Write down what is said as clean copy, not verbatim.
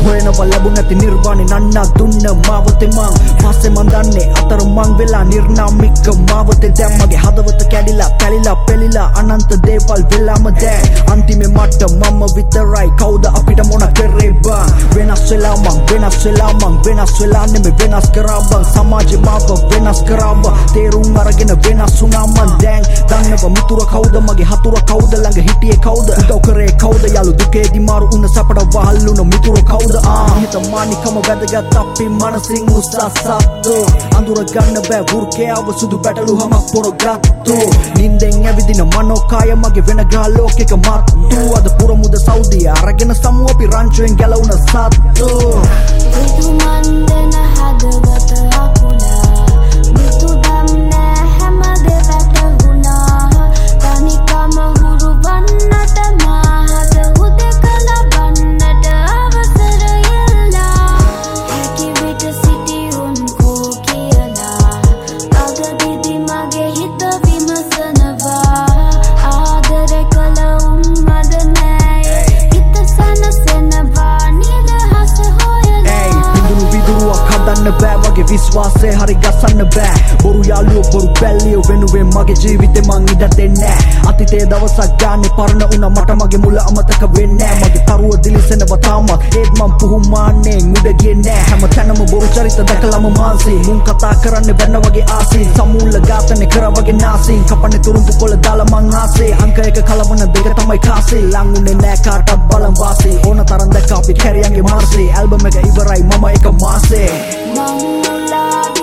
හොයනවා ලැබුණ නැති නිර්වාණේ නන්නා දුන්න මාවතේ මං පස්සේ මං දන්නේ අතර මං වෙලා නිර්නාමික මාවතේ දැන් මගේ හදවත කැඩිලා පැලිලා පෙලිලා අනන්ත දේවල් වෙලාම දැන් අන්තිමේ මට මම විතරයි කවුද අපිට මොන කරේ බං වෙනස් වෙලා මං වෙනස් වෙලා නෙමෙයි වෙනස් කරා බං සමාජෙ මාව වෙනස් කරා බං තේරුම් අරගෙන වෙනස් වුණා මං දැන් දන්නව මිතුර කවුද මගේ හතුර කවුද ළඟ හිටියේ කවුද උදව් කරේ කවුද යාළු දුකේදි මාරු උන සැපට වහල්ලුන මිතුර කවුද හිතමානිකම වැදගත් අපි මනසින් උස්සසත්තු අඳුර ගන්න බෑ වෘකයාව සුදු බැටළුවම පොරගත්තු නින්දෙන් ඇවිදින මනෝකාය මගේ වෙන ග්‍රහ ලෝකෙක මත්තු අද පුරමුද සෞදිය අරගෙන සමු අපි රංචුවෙන් ගැලවුන සත්තු ऋतुमंदन हदवत अकुला ऋतुदम्न හැමදෙවට වුණා තනිකම හුරු වන්නට මාහත හුදකල වන්නට අවසර ඉල්ලා හැකි විට සිටියුන් කෝ කියලා අගදිදි මගේ හිත විමසනවා ආදර කළ උන් මද නෑ හිත සනසනවා නිදහස හදන්න බෑ වගේ විශ්වාසය හරි ගසන්න බෑ බොරු යාළුවෝ බොරු බැල්ලියෝ වෙනුවෙන් මගේ ජීවිතේ මං ඉඩ දෙන්නේ අතීතයේ දවසක් ගානේ පරණ උනා මට මගේ මුල අමතක වෙන්නේ මගේ තරුව දිලිසෙනවා තාමත් ඒත් මං පුහුමාන්නේ උඩ ගියේ නෑ හැම තැනම බොරු චරිත දැකලම මාන්සි මුන් කතා කරන්නේ වෙන වගේ ආසී සමූල ඝාතනය කර වගේ නාසී කපන්නේ තුරුම්පු කොළ දාලා මං ආසේ අංක එක කලවන දෙක තමයි කාසේ ලංුනේ නෑ කාටවත් බලන් වාසී ඕන තරම් දැක්ක අපි කැරියන්ගේ මාර්සී ඇල්බම් එක ඉවරයි මම එක මාසේ Mangula